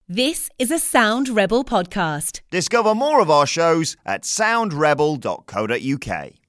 This is a Sound Rebel podcast. Discover more of our shows at soundrebel.co.uk.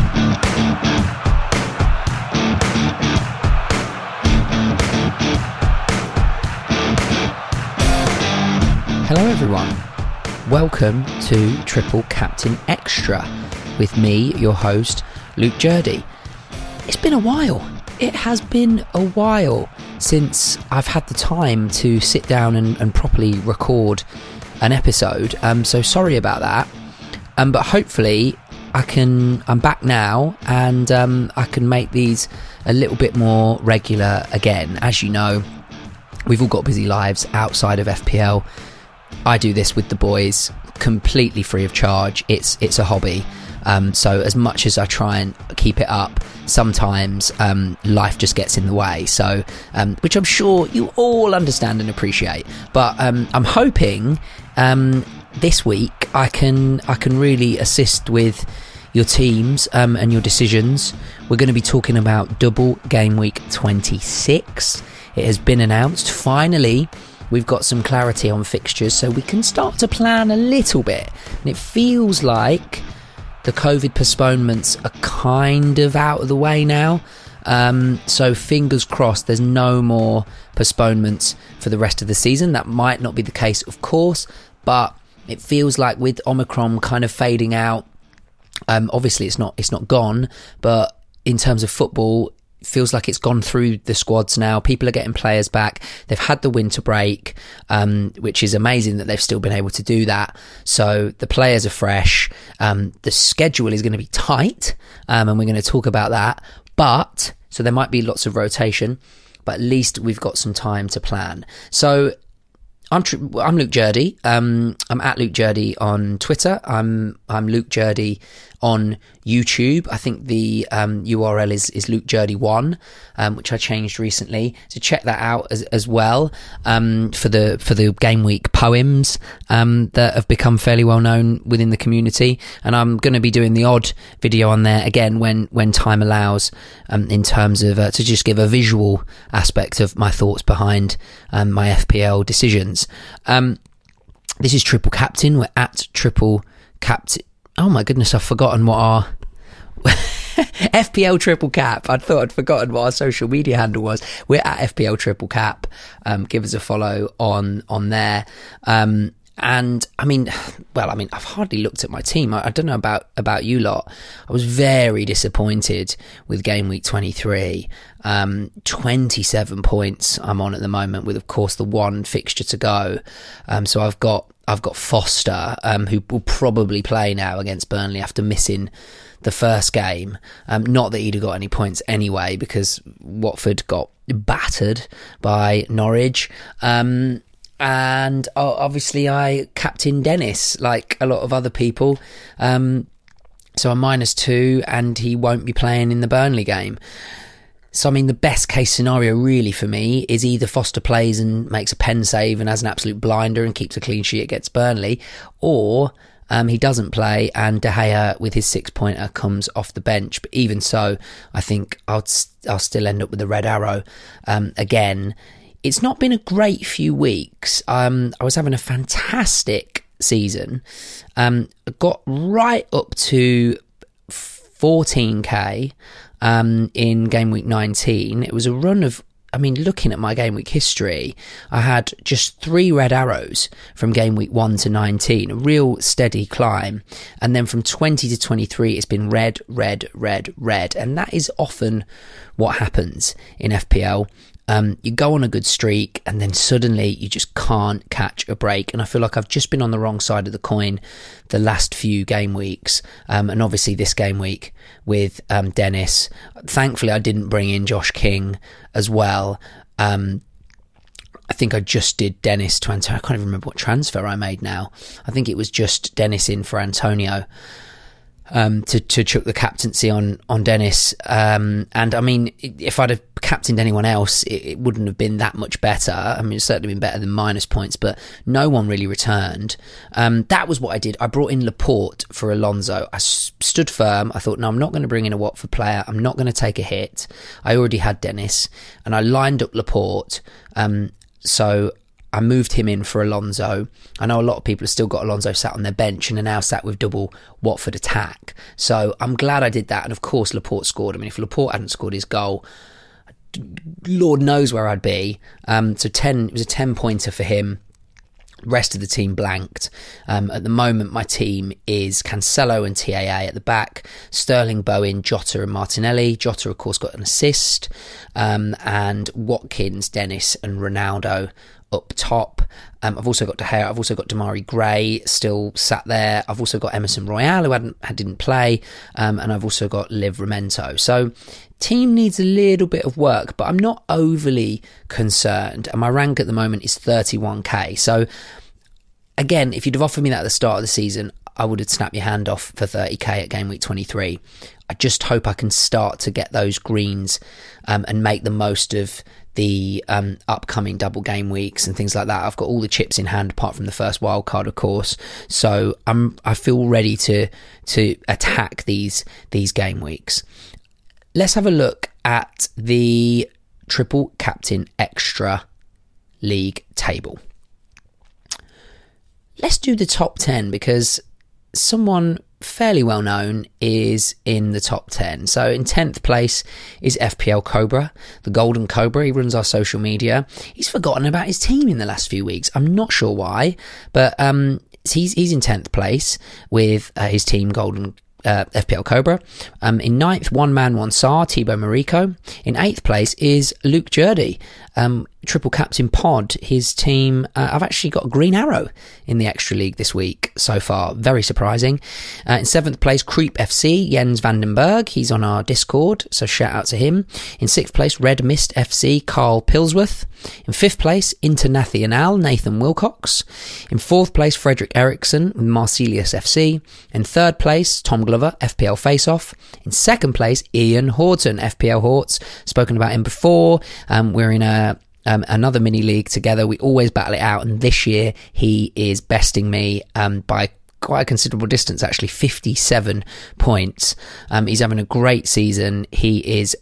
Hello everyone, welcome to Triple Captain Extra with me, your host, Luke Jurdy. It's been a while. It has been a while since I've had the time to sit down and properly record an episode, so sorry about that, but hopefully I'm back now and I can make these a little bit more regular again. As you know, we've all got busy lives outside of FPL. I do this with the boys completely free of charge. It's a hobby. So as much as I try and keep it up, sometimes life just gets in the way. So, which I'm sure you all understand and appreciate. But I'm hoping this week I can really assist with your teams and your decisions. We're going to be talking about double game week 26. It has been announced. Finally, we've got some clarity on fixtures, so we can start to plan a little bit. And it feels like the COVID postponements are kind of out of the way now. So fingers crossed there's no more postponements for the rest of the season. That might not be the case, of course, but it feels like with Omicron kind of fading out, obviously it's not gone, but in terms of football, feels like it's gone through the squads now. People are getting players back. They've had the winter break, which is amazing that they've still been able to do that. So the players are fresh. The schedule is going to be tight, and we're going to talk about that. But so there might be lots of rotation, but at least we've got some time to plan. So I'm Luke Jurdy. I'm at Luke Jurdy on Twitter. I'm Luke Jurdy on YouTube. I think the URL is Luke Jurdy 1, which I changed recently. So check that out as well for the game week poems that have become fairly well known within the community. And I'm going to be doing the odd video on there again when time allows, in terms of to just give a visual aspect of my thoughts behind my FPL decisions. This is Triple Captain. We're at Triple Captain. Oh my goodness, I've forgotten what our FPL Triple Cap. I thought I'd forgotten what our social media handle was. We're at FPL Triple Cap. Give us a follow on there. And I've hardly looked at my team. I don't know about you lot. I was very disappointed with game week 23. 27 points I'm on at the moment, with of course the one fixture to go. So I've got Foster, who will probably play now against Burnley after missing the first game. Not that he'd have got any points anyway, because Watford got battered by Norwich. And obviously I captained Dennis like a lot of other people. So I'm -2 and he won't be playing in the Burnley game. So, I mean, the best case scenario really for me is either Foster plays and makes a pen save and has an absolute blinder and keeps a clean sheet against Burnley, or he doesn't play and De Gea with his 6-pointer comes off the bench. But even so, I think I'll still end up with a red arrow again. It's not been a great few weeks. I was having a fantastic season. Got right up to 14k in game week 19. It was a run of, looking at my game week history, I had just 3 red arrows from game week 1 to 19, a real steady climb. And then from 20 to 23, it's been red, red, red, red. And that is often what happens in FPL. You go on a good streak and then suddenly you just can't catch a break. And I feel like I've just been on the wrong side of the coin the last few game weeks. And obviously this game week with Dennis. Thankfully, I didn't bring in Josh King as well. I think I just did Dennis to Antonio. I can't even remember what transfer I made now. I think it was just Dennis in for Antonio. To chuck the captaincy on Dennis. And I mean, if I'd have captained anyone else, it wouldn't have been that much better. I mean, it's certainly been better than minus points, but no one really returned. That was what I did. I brought in Laporte for Alonso. I stood firm. I thought, no, I'm not going to bring in a Watford player. I'm not going to take a hit. I already had Dennis and I lined up Laporte. So I moved him in for Alonso. I know a lot of people have still got Alonso sat on their bench and are now sat with double Watford attack. So I'm glad I did that. And of course, Laporte scored. I mean, if Laporte hadn't scored his goal, Lord knows where I'd be. So it was a 10-pointer for him. Rest of the team blanked. At the moment, my team is Cancelo and TAA at the back, Sterling, Bowen, Jota and Martinelli. Jota, of course, got an assist, and Watkins, Dennis and Ronaldo up top. I've also got De Gea. I've also got Damari Gray still sat there. I've also got Emerson Royale, who didn't play, and I've also got Livramento. So team needs a little bit of work, but I'm not overly concerned. And my rank at the moment is 31k. So again, if you'd have offered me that at the start of the season, I would have snapped your hand off for 30k at game week 23. I just hope I can start to get those greens and make the most of the upcoming double game weeks and things like that. I've got all the chips in hand apart from the first wild card, of course. So I feel ready to attack these game weeks. Let's have a look at the Triple Captain Extra League table. Let's do the top 10 because someone fairly well known is in the top 10. So in 10th place is FPL Cobra, the Golden Cobra. He runs our social media. He's forgotten about his team in the last few weeks. I'm not sure why, but he's in 10th place with his team Golden FPL Cobra. In 9th, One Man One Sar, Thibaut Marico. In 8th place is Luke Jurdy, Triple Captain Pod. His team, I've actually got a green arrow in the Extra League this week so far. Very surprising. In 7th place, Creep FC, Jens Vandenberg. He's on our Discord, so shout out to him. In 6th place, Red Mist FC, Carl Pilsworth. In 5th place, Internacional, Nathan Wilcox. In 4th place, Frederick Eriksson with Marsilius FC. In 3rd place, Tom Glover, FPL Faceoff. In 2nd place, Ian Horton, FPL Horts. Spoken about him before. We're in another mini league together. We always battle it out, and this year he is besting me by quite a considerable distance, actually 57 points. He's having a great season. He is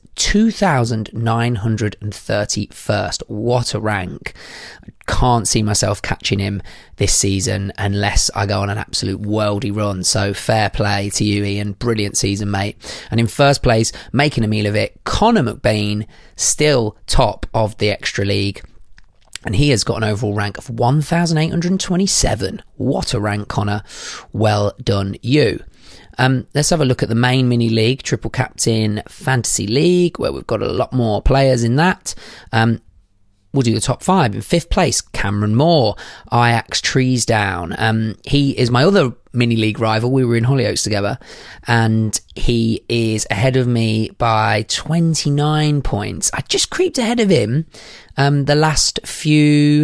2,931st. What a rank. Can't see myself catching him this season unless I go on an absolute worldy run. So fair play to you, Ian. Brilliant season, mate. And in first place, making a meal of it, Connor McBain, still top of the Extra League. And he has got an overall rank of 1,827. What a rank, Connor. Well done, you. Let's have a look at the main mini league, Triple Captain Fantasy League, where we've got a lot more players in that. We'll do the top 5. In 5th place, Cameron Moore, Ajax Trees Down. He is my other mini league rival. We were in Hollyoaks together, and he is ahead of me by 29 points. I just creeped ahead of him the last few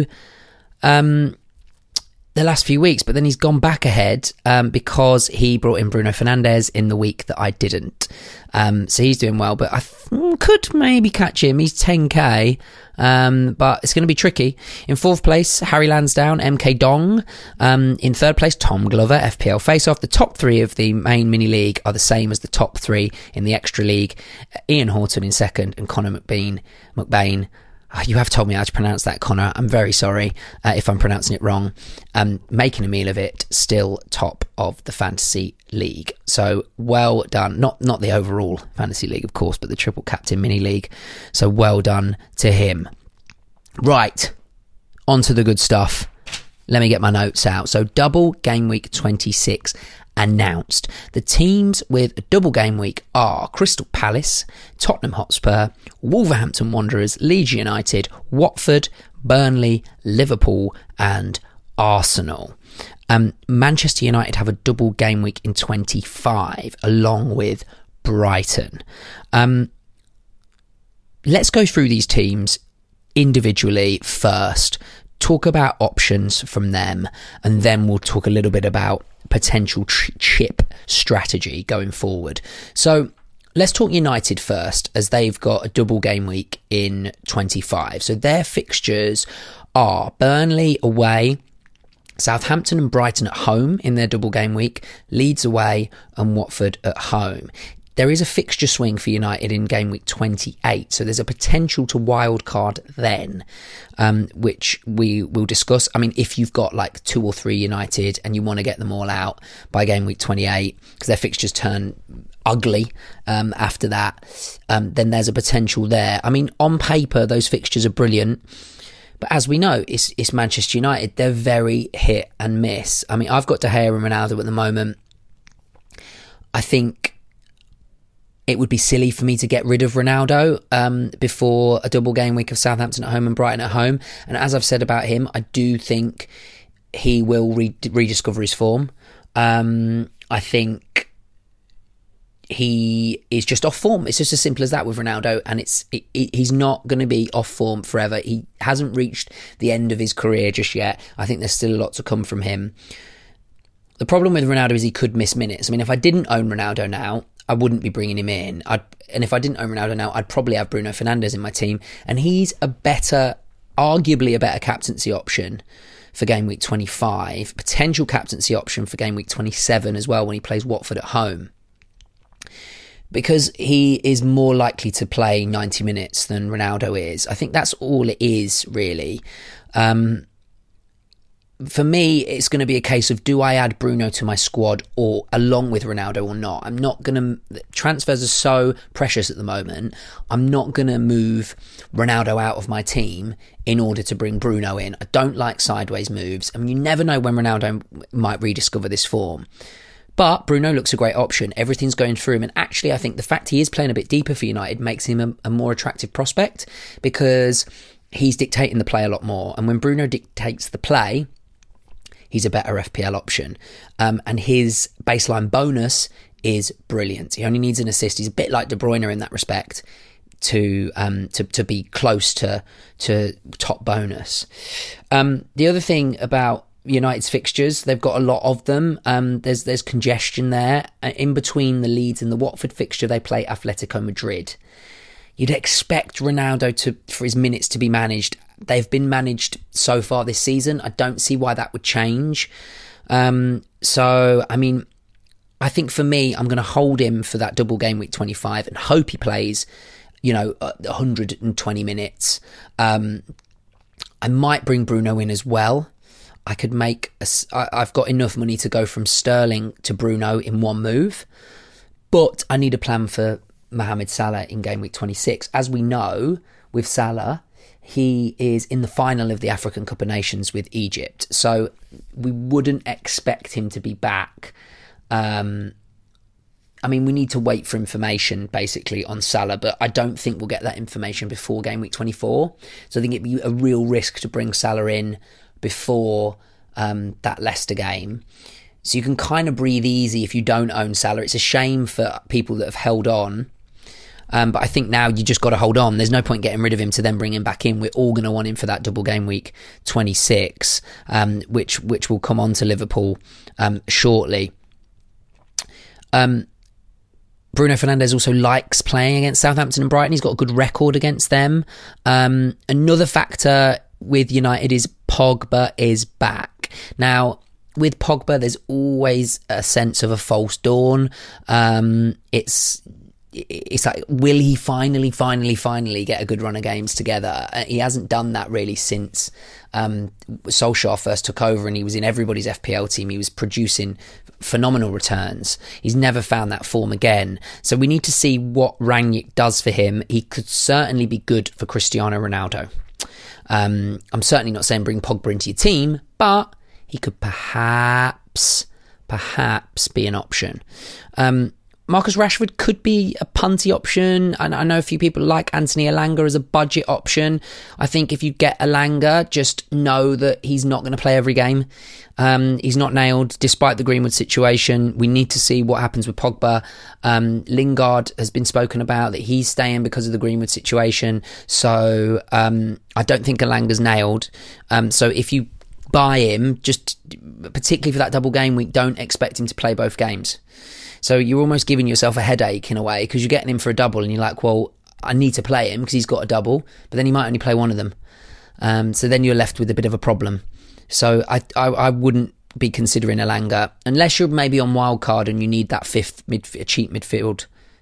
weeks, but then he's gone back ahead because he brought in Bruno Fernandes in the week that I didn't. So he's doing well, but I could maybe catch him. He's 10k, but it's going to be tricky. In 4th place, Harry Lansdowne, MK Dong. In 3rd place, Tom Glover, FPL Faceoff. The top 3 of the main mini league are the same as the top 3 in the Extra League. Ian Horton in 2nd and Connor McBain. You have told me how to pronounce that, Connor. I'm very sorry if I'm pronouncing it wrong. Making a meal of it, still top of the Fantasy League. So well done. Not the overall Fantasy League, of course, but the Triple Captain Mini League. So well done to him. Right, on to the good stuff. Let me get my notes out. So double game week 26 announced. The teams with a double game week are Crystal Palace, Tottenham Hotspur, Wolverhampton Wanderers, Leeds United, Watford, Burnley, Liverpool and Arsenal. Manchester United have a double game week in 25 along with Brighton. Let's go through these teams individually first, talk about options from them, and then we'll talk a little bit about potential chip strategy going forward. So let's talk United first, as they've got a double game week in 25. So their fixtures are Burnley away, Southampton and Brighton at home in their double game week, Leeds away and Watford at home. there is a fixture swing for United in game week 28, so there's a potential to wildcard then, which we will discuss. I mean, if you've got like 2 or 3 United and you want to get them all out by game week 28, because their fixtures turn ugly after that, then there's a potential there. I mean, on paper, those fixtures are brilliant. But as we know, it's Manchester United. They're very hit and miss. I mean, I've got De Gea and Ronaldo at the moment. I think it would be silly for me to get rid of Ronaldo before a double game week of Southampton at home and Brighton at home. And as I've said about him, I do think he will rediscover his form. I think he is just off form. It's just as simple as that with Ronaldo, and he's not going to be off form forever. He hasn't reached the end of his career just yet. I think there's still a lot to come from him. The problem with Ronaldo is he could miss minutes. I mean, if I didn't own Ronaldo now, I wouldn't be bringing him in. And if I didn't own Ronaldo now, I'd probably have Bruno Fernandes in my team, and he's arguably a better captaincy option for game week 25, potential captaincy option for game week 27 as well when he plays Watford at home, because he is more likely to play 90 minutes than Ronaldo is. I think that's all it is, really. For me, it's going to be a case of, do I add Bruno to my squad or along with Ronaldo or not? I'm not going to... Transfers are so precious at the moment. I'm not going to move Ronaldo out of my team in order to bring Bruno in. I don't like sideways moves. I mean, you never know when Ronaldo might rediscover this form. But Bruno looks a great option. Everything's going through him. And actually, I think the fact he is playing a bit deeper for United makes him a more attractive prospect, because he's dictating the play a lot more. And when Bruno dictates the play, he's a better FPL option. And his baseline bonus is brilliant. He only needs an assist. He's a bit like De Bruyne in that respect to be close to top bonus. The other thing about United's fixtures, they've got a lot of them. There's congestion there. In between the Leeds and the Watford fixture, they play Atletico Madrid. You'd expect Ronaldo for his minutes to be managed. They've been managed so far this season. I don't see why that would change. So, I mean, I think for me, I'm going to hold him for that double game week 25 and hope he plays, 120 minutes. I might bring Bruno in as well. I could I've got enough money to go from Sterling to Bruno in one move, but I need a plan for Mohamed Salah in game week 26. As we know, with Salah, he is in the final of the African Cup of Nations with Egypt, so we wouldn't expect him to be back. I mean, we need to wait for information, basically, on Salah, but I don't think we'll get that information before game week 24. So I think it'd be a real risk to bring Salah in before that Leicester game. So you can kind of breathe easy if you don't own Salah. It's a shame for people that have held on. But I think now you just got to hold on. There's no point getting rid of him to then bring him back in. We're all going to want him for that double game week 26, which will come on to Liverpool shortly. Bruno Fernandes also likes playing against Southampton and Brighton. He's got a good record against them. Another factor with United is Pogba is back. Now, with Pogba, there's always a sense of a false dawn. It's like, will he finally get a good run of games together? He hasn't done that really since Solskjaer first took over and he was in everybody's FPL team. He was producing phenomenal returns. He's never found that form again. So we need to see what Rangnick does for him. He could certainly be good for Cristiano Ronaldo. I'm certainly not saying bring Pogba into your team, but he could perhaps be an option. Marcus Rashford could be a punty option. And I know a few people like Anthony Elanga as a budget option. I think if you get Elanga, just know that he's not going to play every game. He's not nailed, despite the Greenwood situation. We need to see what happens with Pogba. Lingard has been spoken about, that he's staying because of the Greenwood situation. So I don't think Elanga's nailed. So if you buy him, just particularly for that double game week, don't expect him to play both games. So you're almost giving yourself a headache in a way, because you're getting him for a double and you're like, well, I need to play him because he's got a double, but then he might only play one of them. So then you're left with a bit of a problem. So I wouldn't be considering Elanga unless you're maybe on wildcard and you need that cheap midfield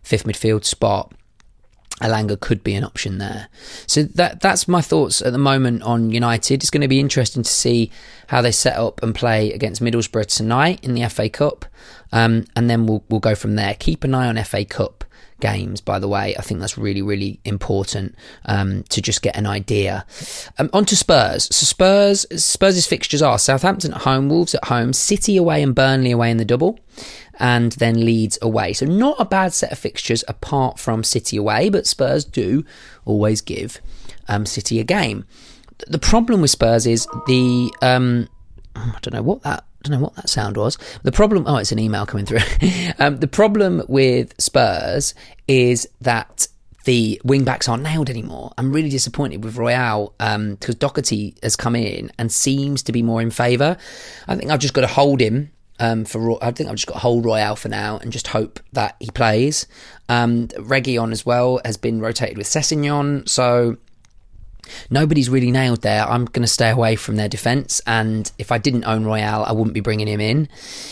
fifth midfield spot, Elanga could be an option there. So that's my thoughts at the moment on United. It's going to be interesting to see how they set up and play against Middlesbrough tonight in the FA Cup, and then we'll go from there. Keep an eye on FA Cup games, by the way. I think that's really, really important to just get an idea. On to Spurs. So Spurs' fixtures are Southampton at home, Wolves at home, City away and Burnley away in the double, and then Leeds away. So not a bad set of fixtures apart from City away, but Spurs do always give City a game. The problem with Spurs is I don't know what that sound was. The problem... Oh, it's an email coming through. The problem with Spurs is that the wing-backs aren't nailed anymore. I'm really disappointed with Royale because Doherty has come in and seems to be more in favour. I think I've just got to hold him I think I've just got to hold Royale for now and just hope that he plays. Reguilon as well has been rotated with Sessegnon, so... Nobody's really nailed there. I'm going to stay away from their defence, and if I didn't own Royale, I wouldn't be bringing him in.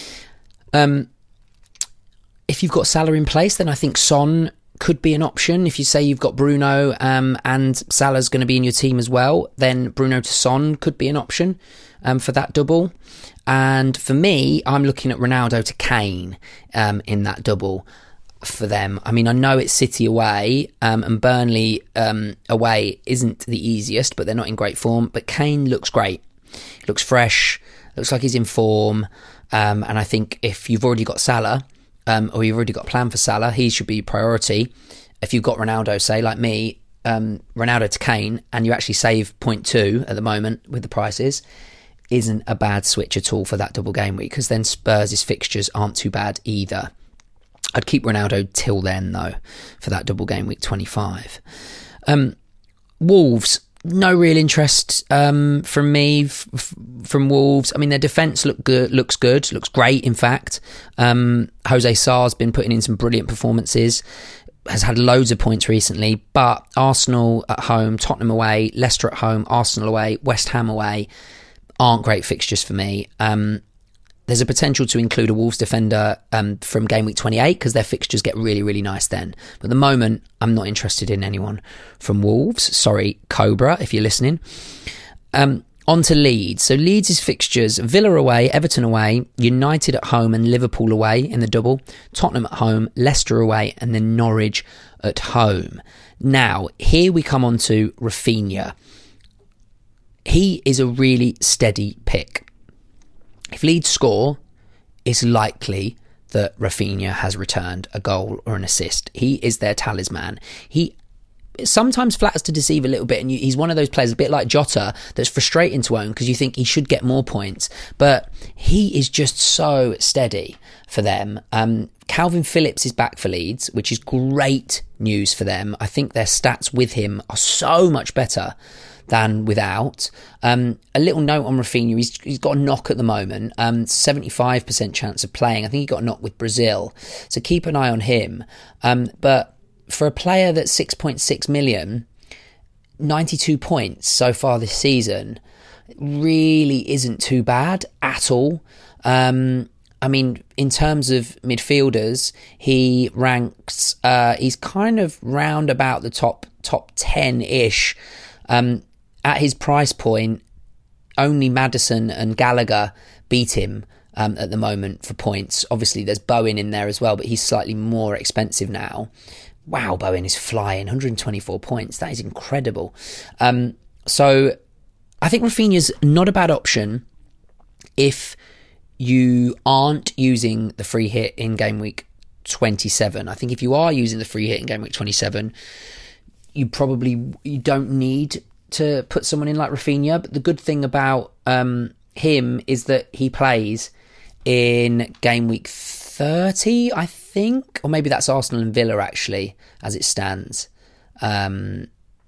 If you've got Salah in place, then I think Son could be an option. If you say you've got Bruno and Salah's going to be in your team as well, then Bruno to Son could be an option for that double. And for me, I'm looking at Ronaldo to Kane in that double for them. I mean, I know it's City away and Burnley away isn't the easiest, but they're not in great form. But Kane looks great. He looks fresh. Looks like he's in form. And I think if you've already got Salah, or you've already got a plan for Salah, he should be priority. If you've got Ronaldo, say, like me, Ronaldo to Kane, and you actually save 0.2 at the moment with the prices, isn't a bad switch at all for that double game week, because then Spurs' fixtures aren't too bad either. I'd keep Ronaldo till then, though, for that double game week 25. Wolves, no real interest from me from Wolves. I mean, their defence looks great, in fact. Jose Sarr's been putting in some brilliant performances, has had loads of points recently, but Arsenal at home, Tottenham away, Leicester at home, Arsenal away, West Ham away aren't great fixtures for me. There's a potential to include a Wolves defender from game week 28 because their fixtures get really, really nice then. But at the moment, I'm not interested in anyone from Wolves. Sorry, Cobra, if you're listening. On to Leeds. So Leeds' fixtures, Villa away, Everton away, United at home and Liverpool away in the double, Tottenham at home, Leicester away, and then Norwich at home. Now, here we come on to Rafinha. He is a really steady pick. If Leeds score, it's likely that Rafinha has returned a goal or an assist. He is their talisman. He sometimes flatters to deceive a little bit, and he's one of those players, a bit like Jota, that's frustrating to own because you think he should get more points. But he is just so steady for them. Calvin Phillips is back for Leeds, which is great news for them. I think their stats with him are so much better than without. A little note on Rafinha, he's got a knock at the moment, 75% chance of playing. I think he got a knock with Brazil, so keep an eye on him. But for a player that's 6.6 million, 92 points so far this season really isn't too bad at all. I mean, in terms of midfielders, he ranks, he's kind of round about the top 10-ish. At his price point, only Maddison and Gallagher beat him at the moment for points. Obviously, there's Bowen in there as well, but he's slightly more expensive now. Wow, Bowen is flying, 124 points. That is incredible. So I think Rafinha's not a bad option if you aren't using the free hit in game week 27. I think if you are using the free hit in game week 27, you don't need to put someone in like Rafinha. But the good thing about him is that he plays in game week 30, I think, or maybe that's Arsenal and Villa actually, as it stands. Don't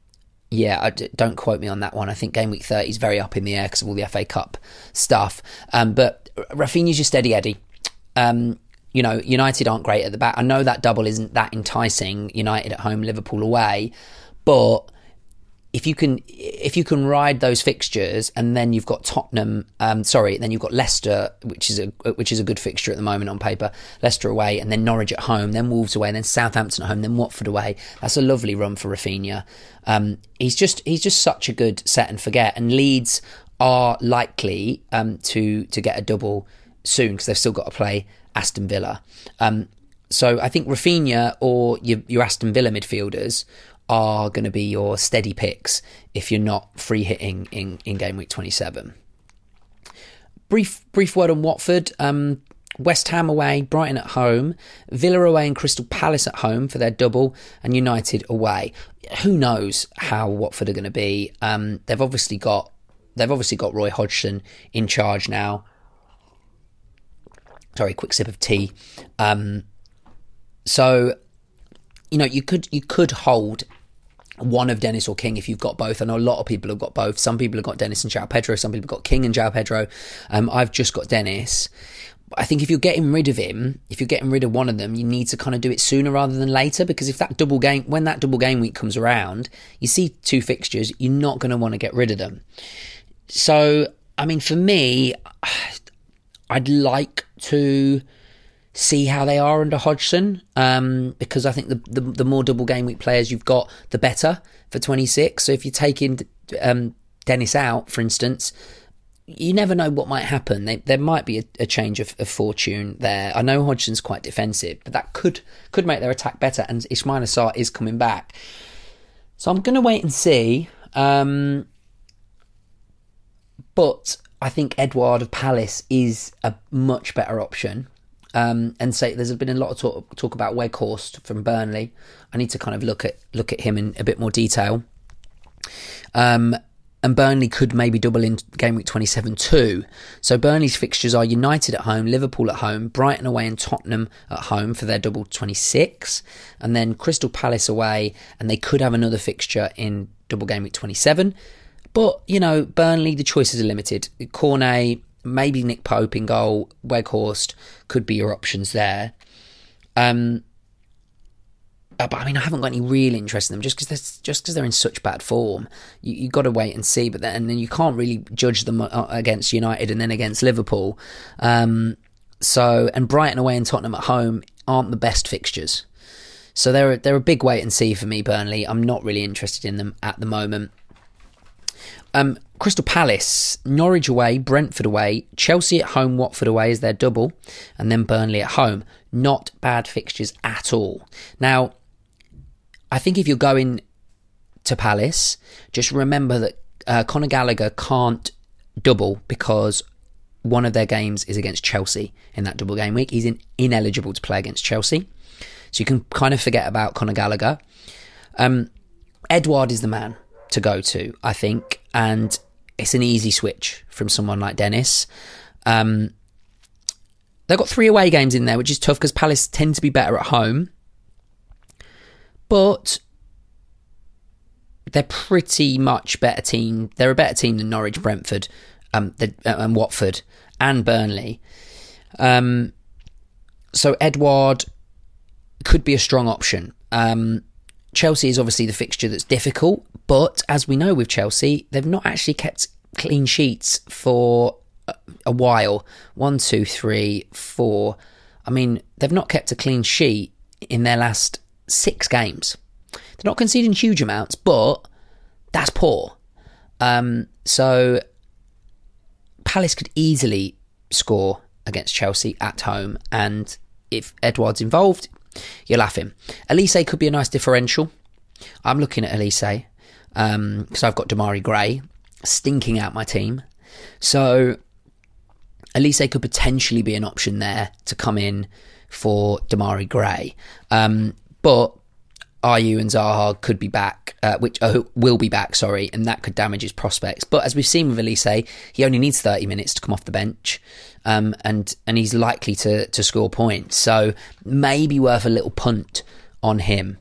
quote me on that one. I think game week 30 is very up in the air because of all the FA Cup stuff. But Rafinha's your steady Eddie. United aren't great at the back. I know that double isn't that enticing, United at home, Liverpool away, but if you can ride those fixtures, and then you've got Tottenham, then you've got Leicester, which is a good fixture at the moment on paper. Leicester away, and then Norwich at home, then Wolves away, and then Southampton at home, then Watford away. That's a lovely run for Rafinha. He's just such a good set and forget, and Leeds are likely to get a double soon because they've still got to play Aston Villa. So I think Rafinha or your Aston Villa midfielders are going to be your steady picks if you're not free hitting in game week 27. Brief word on Watford. West Ham away, Brighton at home, Villa away and Crystal Palace at home for their double, and United away. Who knows how Watford are going to be? They've obviously got Roy Hodgson in charge now. Sorry, quick sip of tea. So, you could hold one of Dennis or King if you've got both. I know a lot of people have got both. Some people have got Dennis and João Pedro. Some people have got King and João Pedro. I've just got Dennis. I think if you're getting rid of him, if you're getting rid of one of them, you need to kind of do it sooner rather than later, because when that double game week comes around, you see 2 fixtures, you're not going to want to get rid of them. So, I mean, for me, I'd like to see how they are under Hodgson, because I think the more double game week players you've got, the better for 26. So if you're taking Dennis out, for instance, you never know what might happen. There might be a change of fortune there. I know Hodgson's quite defensive, but that could make their attack better, and Ismaila Sarr is coming back. So I'm going to wait and see. But I think Edouard of Palace is a much better option. And say there's been a lot of talk about Weghorst from Burnley. I need to kind of look at him in a bit more detail. And Burnley could maybe double in game week 27 too. So Burnley's fixtures are United at home, Liverpool at home, Brighton away and Tottenham at home for their double 26. And then Crystal Palace away, and they could have another fixture in double game week 27. But, Burnley, the choices are limited. Cornet, maybe Nick Pope in goal, Weghorst could be your options there. But I mean, I haven't got any real interest in them just because they're in such bad form. You got to wait and see, but then you can't really judge them against United and then against Liverpool. And Brighton away and Tottenham at home aren't the best fixtures. So they're a big wait and see for me, Burnley. I'm not really interested in them at the moment. Crystal Palace, Norwich away, Brentford away, Chelsea at home, Watford away is their double, and then Burnley at home. Not bad fixtures at all. Now, I think if you're going to Palace, just remember that Conor Gallagher can't double because one of their games is against Chelsea in that double game week. He's ineligible to play against Chelsea. So you can kind of forget about Conor Gallagher. Edouard is the man to go to, I think, and it's an easy switch from someone like Dennis. They've got 3 away games in there, which is tough because Palace tend to be better at home. But they're pretty much better team. They're a better team than Norwich, Brentford, and Watford and Burnley. So Edouard could be a strong option. Chelsea is obviously the fixture that's difficult, but as we know with Chelsea, they've not actually kept clean sheets for a while. 1, 2, 3, 4. I mean, they've not kept a clean sheet in their last 6 games. They're not conceding huge amounts, but that's poor. So Palace could easily score against Chelsea at home, and if Edouard's involved, you'll have him. Elise could be a nice differential. I'm looking at Elise because I've got Damari Gray stinking out my team. So Elise could potentially be an option there to come in for Damari Gray. But Ayew and Zaha could be back, will be back, and that could damage his prospects. But as we've seen with Elise, he only needs 30 minutes to come off the bench, and he's likely to score points. So maybe worth a little punt on him.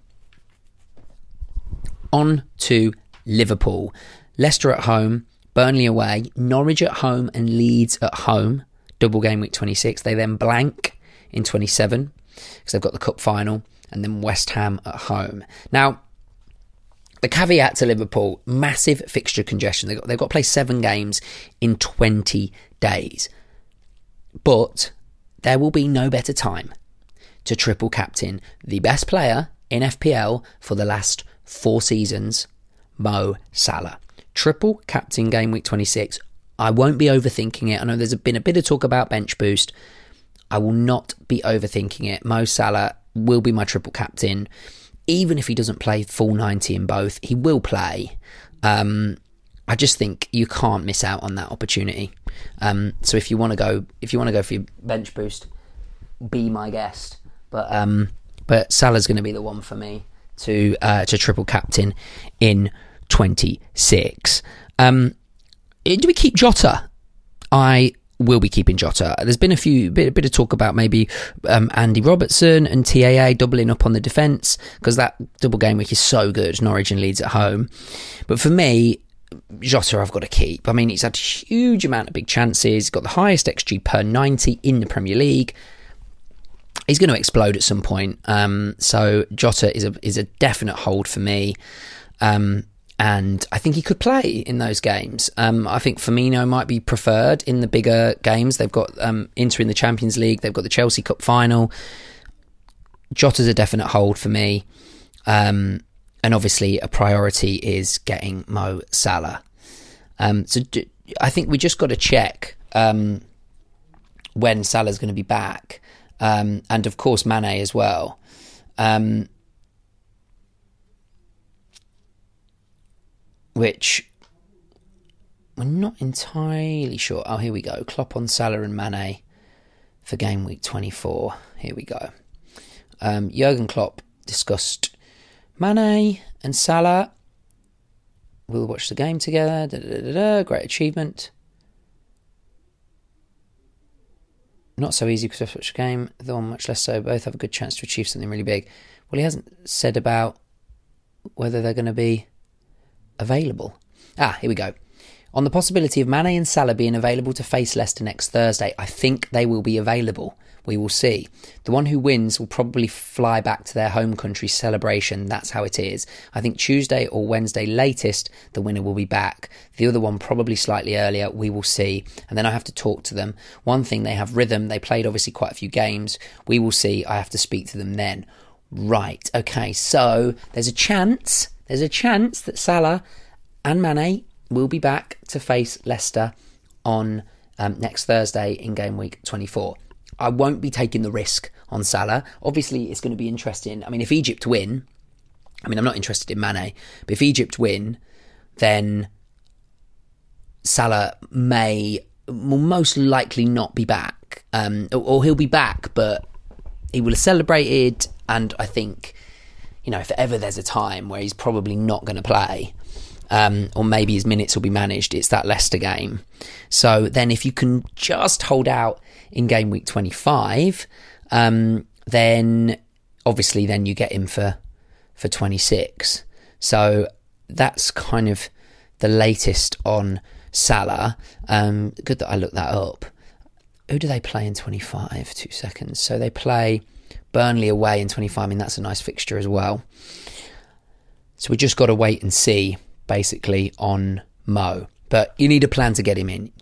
On to Liverpool. Leicester at home, Burnley away, Norwich at home and Leeds at home. Double game week 26. They then blank in 27 because they've got the cup final, and then West Ham at home. Now, The caveat to Liverpool, massive fixture congestion. They've got to play 7 games in 20 days. But there will be no better time to triple captain the best player in FPL for the last 4 seasons, Mo Salah. Triple captain game week 26. I won't be overthinking it. I know there's been a bit of talk about bench boost. I will not be overthinking it. Mo Salah will be my triple captain. Even if he doesn't play full 90 in both, he will play. I just think you can't miss out on that opportunity. So if you want to go for your bench boost, be my guest. But Salah's going to be the one for me to triple captain in 26. Do we keep Jota? I will be keeping Jota. There's been a bit of talk about maybe Andy Robertson and TAA doubling up on the defence, because that double game week is so good, Norwich and Leeds at home. But for me, Jota I've got to keep. I mean, he's had a huge amount of big chances. He's got the highest XG per 90 in the Premier League. He's going to explode at some point. So Jota is a definite hold for me. And I think he could play in those games. I think Firmino might be preferred in the bigger games. They've got Inter in the Champions League. They've got the Chelsea Cup final. Jota's a definite hold for me. And obviously a priority is getting Mo Salah. So I think we just got to check when Salah's going to be back. And of course Mane as well. Which we're not entirely sure. Oh, here we go. Klopp on Salah and Mane for game week 24. Here we go. Jurgen Klopp discussed Mane and Salah. We'll watch the game together. Great achievement. Not so easy because I've watched the game. The one much less so. Both have a good chance to achieve something really big. Well, he hasn't said about whether they're going to be available. Here we go. On the possibility of Mane and Salah being available to face Leicester next Thursday, I think they will be available. We will see. The one who wins will probably fly back to their home country celebration. That's how it is. I think Tuesday or Wednesday latest, the winner will be back. The other one probably slightly earlier. We will see. And then I have to talk to them. One thing, they have rhythm. They played obviously quite a few games. We will see. I have to speak to them then. Right. Okay. So there's a chance that Salah and Mane will be back to face Leicester on next Thursday in game week 24. I won't be taking the risk on Salah. Obviously, it's going to be interesting. I mean, if Egypt win, I'm not interested in Mane, but if Egypt win, then Salah will most likely not be back. Or he'll be back, but he will have celebrated, and I think, if ever there's a time where he's probably not going to play, or maybe his minutes will be managed, it's that Leicester game. So then if you can just hold out in game week 25, then obviously then you get him for 26. So that's kind of the latest on Salah. Good that I looked that up. Who do they play in 25? 2 seconds. So they play Burnley away in 25. I mean, that's a nice fixture as well. So we just got to wait and see, basically, on Mo. But you need a plan to get him in.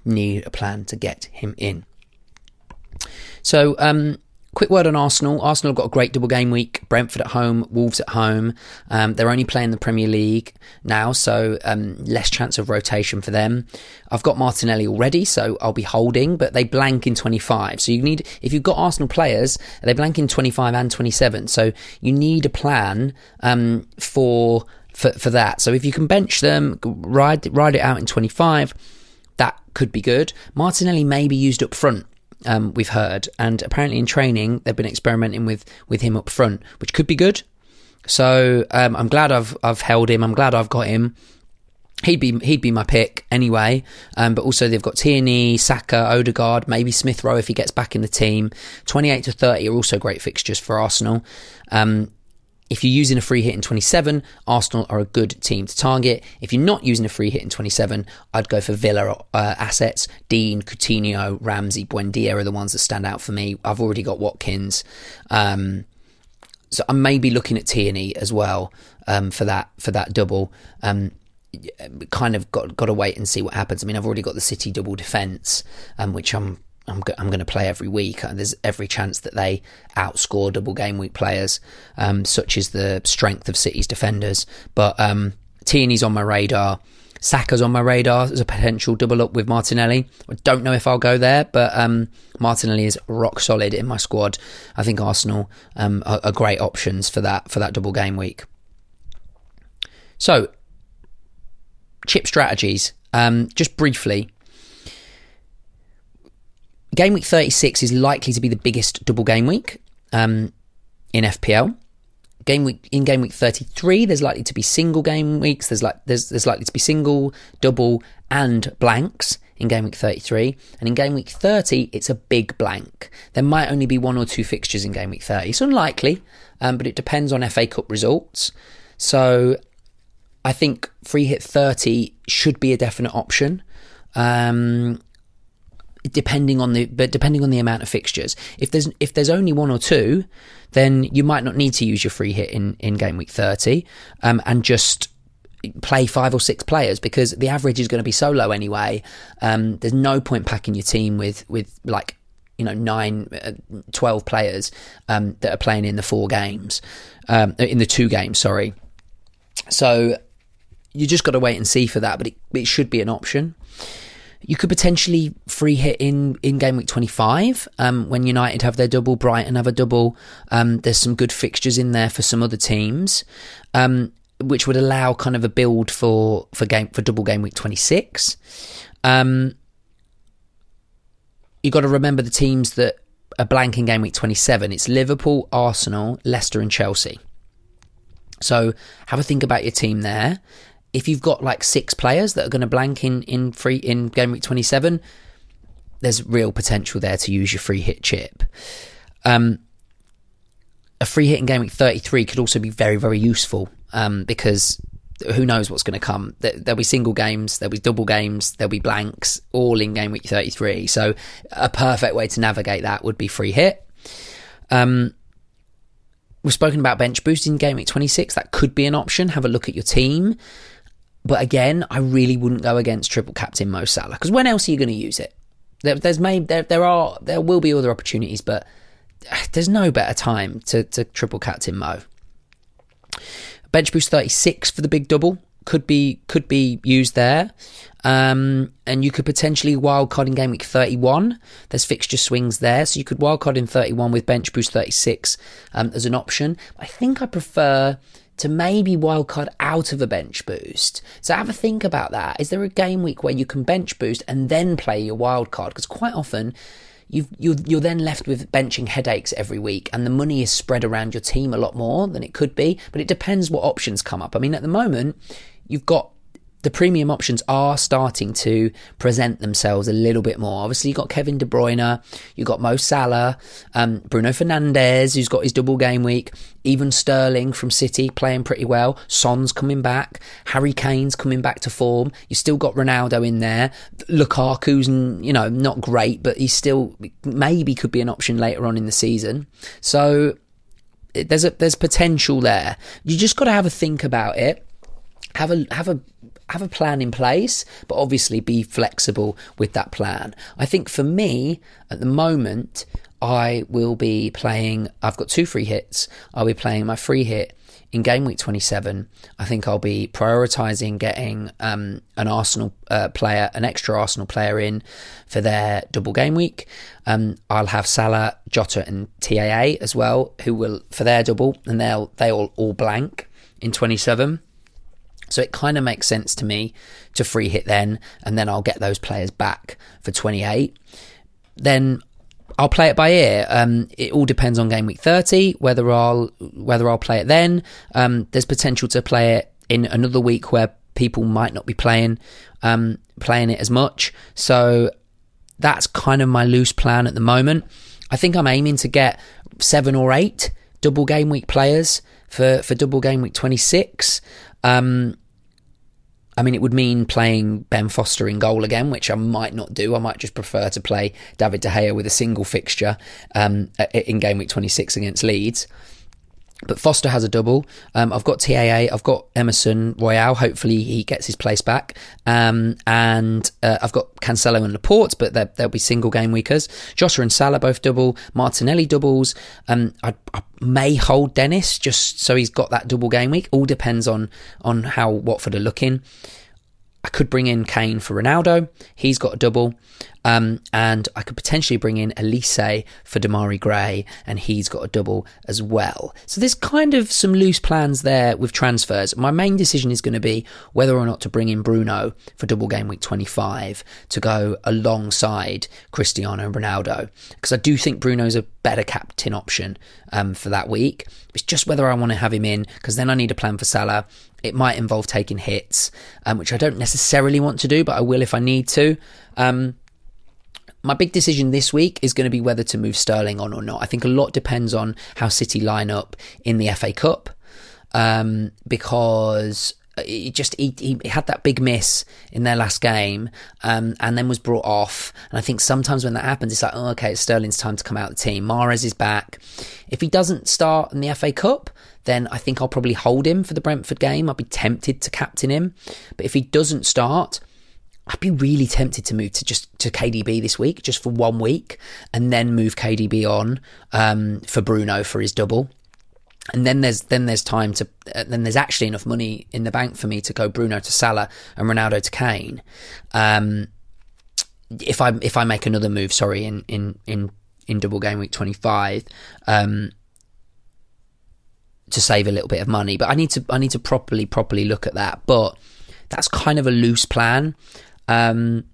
So, quick word on Arsenal. Arsenal have got a great double game week. Brentford at home, Wolves at home. They're only playing the Premier League now, so less chance of rotation for them. I've got Martinelli already, so I'll be holding, but they blank in 25. So if you've got Arsenal players, they blank in 25 and 27. So you need a plan for that. So if you can bench them, ride it out in 25, that could be good. Martinelli may be used up front. We've heard, and apparently in training they've been experimenting with him up front, which could be good. So I'm glad I've held him. I'm glad I've got him. He'd be my pick anyway. But also they've got Tierney, Saka, Odegaard, maybe Smith Rowe if he gets back in the team. 28 to 30 are also great fixtures for Arsenal. If you're using a free hit in 27, Arsenal are a good team to target. If you're not using a free hit in 27, I'd go for Villa assets. Dean, Coutinho, Ramsey, Buendia are the ones that stand out for me. I've already got Watkins. So I may be looking at Tierney as well for that double. Kind of got to wait and see what happens. I mean, I've already got the City double defence, which I'm going to play every week. There's every chance that they outscore double game week players, such as the strength of City's defenders. But Tierney's on my radar. Saka's on my radar as a potential double up with Martinelli. I don't know if I'll go there, but Martinelli is rock solid in my squad. I think Arsenal are great options for that double game week. So, chip strategies. Just briefly, game week 36 is likely to be the biggest double game week in FPL. Game week 33, there's likely to be single game weeks. There's likely to be single, double, and blanks in game week 33. And in game week 30, it's a big blank. There might only be 1 or 2 fixtures in game week 30. It's unlikely, but it depends on FA Cup results. So I think free hit 30 should be a definite option. Depending on the amount of fixtures. If there's only 1 or 2, then you might not need to use your free hit in game week 30, and just play 5 or 6 players, because the average is going to be so low anyway. There's no point packing your team with 12 players that are playing in the 4 games, in the 2 games. Sorry. So you just got to wait and see for that, but it should be an option. You could potentially free hit in game week 25 when United have their double, Brighton have a double. There's some good fixtures in there for some other teams, which would allow kind of a build for double game week 26. You got to remember the teams that are blank in game week 27. It's Liverpool, Arsenal, Leicester, and Chelsea. So have a think about your team there. If you've got like 6 players that are going to blank in game week 27, there's real potential there to use your free hit chip. A free hit in game week 33 could also be very, very useful, because who knows what's going to come. There'll be single games, there'll be double games, there'll be blanks, all in game week 33. So a perfect way to navigate that would be free hit. We've spoken about bench boost in game week 26. That could be an option. Have a look at your team. But again, I really wouldn't go against triple captain Mo Salah, because when else are you going to use it? There will be other opportunities, but there's no better time to triple captain Mo. Bench boost 36 for the big double could be used there, and you could potentially wildcard in game week 31. There's fixture swings there, so you could wildcard in 31 with bench boost 36 as an option. I think I prefer to maybe wildcard out of a bench boost. So have a think about that. Is there a game week where you can bench boost and then play your wildcard? Because quite often you're then left with benching headaches every week, and the money is spread around your team a lot more than it could be. But it depends what options come up. I mean, at the moment, you've got the premium options are starting to present themselves a little bit more. Obviously, you've got Kevin De Bruyne, you've got Mo Salah, Bruno Fernandes, who's got his double game week, even Sterling from City playing pretty well, Son's coming back, Harry Kane's coming back to form, you've still got Ronaldo in there, Lukaku's, not great, but he's still maybe could be an option later on in the season. So there's potential there. You just got to have a think about it. Have a plan in place, but obviously be flexible with that plan. I think for me, at the moment, I will be playing, I've got 2 free hits. I'll be playing my free hit in game week 27. I think I'll be prioritising getting an Arsenal player, an extra Arsenal player in for their double game week. I'll have Salah, Jota and TAA as well, who will, for their double, and they'll all blank in 27. So it kind of makes sense to me to free hit then, and then I'll get those players back for 28. Then I'll play it by ear. It all depends on game week 30, whether I'll play it then. There's potential to play it in another week where people might not be playing it as much. So that's kind of my loose plan at the moment. I think I'm aiming to get 7 or 8 double game week players for double game week 26. I mean, it would mean playing Ben Foster in goal again, which I might not do. I might just prefer to play David De Gea with a single fixture in game week 26 against Leeds. But Foster has a double. I've got TAA. I've got Emerson Royale. Hopefully he gets his place back. And I've got Cancelo and Laporte, but they'll be single game weekers. Jota and Salah both double. Martinelli doubles. I may hold Dennis just so he's got that double game week. All depends on how Watford are looking. I could bring in Kane for Ronaldo. He's got a double. And I could potentially bring in Elise for Damari Gray, and he's got a double as well. So there's kind of some loose plans there with transfers. My main decision is going to be whether or not to bring in Bruno for double game week 25 to go alongside Cristiano Ronaldo, because I do think Bruno's a better captain option for that week. It's just whether I want to have him in, because then I need a plan for Salah. It might involve taking hits, which I don't necessarily want to do, but I will if I need to. My big decision this week is going to be whether to move Sterling on or not. I think a lot depends on how City line up in the FA Cup, because he had that big miss in their last game, and then was brought off. And I think sometimes when that happens, it's like, oh, okay, it's Sterling's time to come out of the team. Mahrez is back. If he doesn't start in the FA Cup, then I think I'll probably hold him for the Brentford game. I'll be tempted to captain him. But if he doesn't start, I'd be really tempted to move to KDB this week, just for 1 week, and then move KDB on for Bruno for his double. And then there's time to then there's actually enough money in the bank for me to go Bruno to Salah and Ronaldo to Kane. If I make another move, in double game week 25, to save a little bit of money, but I need to properly look at that. But that's kind of a loose plan. And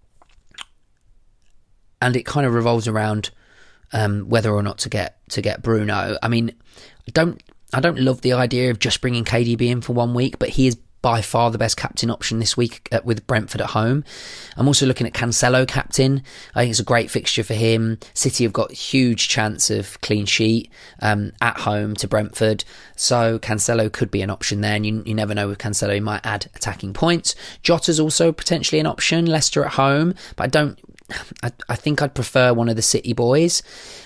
it kind of revolves around whether or not to get Bruno. I mean, I don't love the idea of just bringing KDB in for 1 week, but he is by far the best captain option this week with Brentford at home. I'm also looking at Cancelo captain. I think it's a great fixture for him. City have got huge chance of clean sheet at home to Brentford, so Cancelo could be an option there, and you never know with Cancelo, he might add attacking points. Jota's also potentially an option, Leicester at home, but I think I'd prefer one of the City boys.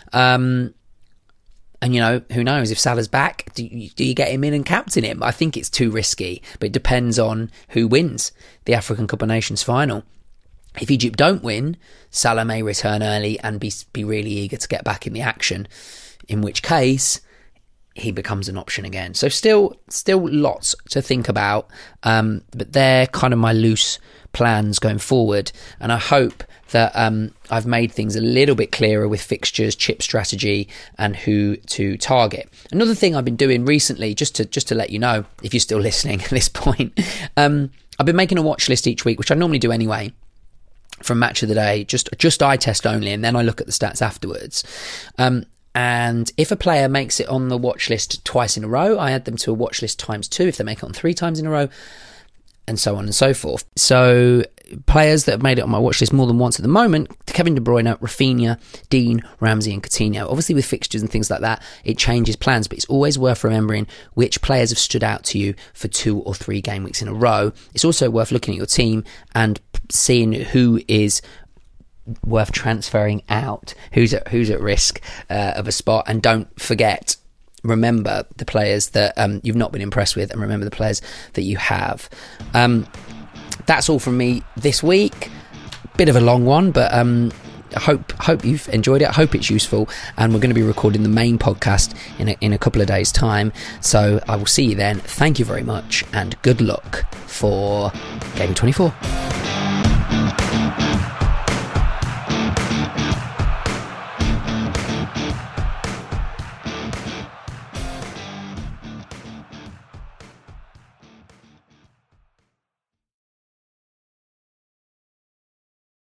And, who knows, if Salah's back, do you get him in and captain him? I think it's too risky, but it depends on who wins the African Cup of Nations final. If Egypt don't win, Salah may return early and be really eager to get back in the action, in which case he becomes an option again. So still lots to think about, but they're kind of my loose plans going forward, and I hope that I've made things a little bit clearer with fixtures, chip strategy, and who to target. Another thing I've been doing recently, just to let you know, if you're still listening at this point, I've been making a watch list each week, which I normally do anyway, from Match of the Day, just eye test only, and then I look at the stats afterwards. And if a player makes it on the watch list twice in a row, I add them to a watch list ×2 if they make it on 3 times in a row, and so on and so forth. So players that have made it on my watch list more than once at the moment: Kevin De Bruyne, Rafinha, Dean, Ramsey and Coutinho. Obviously with fixtures and things like that, it changes plans, but it's always worth remembering which players have stood out to you for 2 or 3 game weeks in a row. It's also worth looking at your team and seeing who is worth transferring out, who's at risk of a spot. And don't forget, remember the players that you've not been impressed with, and remember the players that you have. That's all from me this week. Bit of a long one, but I hope you've enjoyed it. I hope it's useful, and we're going to be recording the main podcast in a couple of days' time. So I will see you then. Thank you very much, and good luck for Game 24.